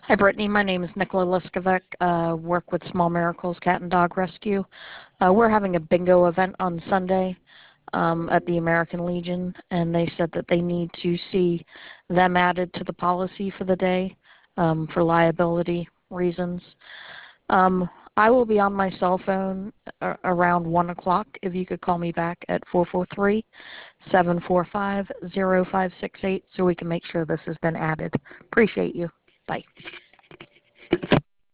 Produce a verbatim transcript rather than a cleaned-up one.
Hi, Brittany. My name is Nicola Liskovic. Uh, work with Small Miracles Cat and Dog Rescue. Uh, we're having a bingo event on Sunday um, at the American Legion, and they said that they need to see them added to the policy for the day um, for liability reasons. Um, I will be on my cell phone uh, around one o'clock. If you could call me back at four four three, seven four five, zero five six eight so we can make sure this has been added. Appreciate you. Bye.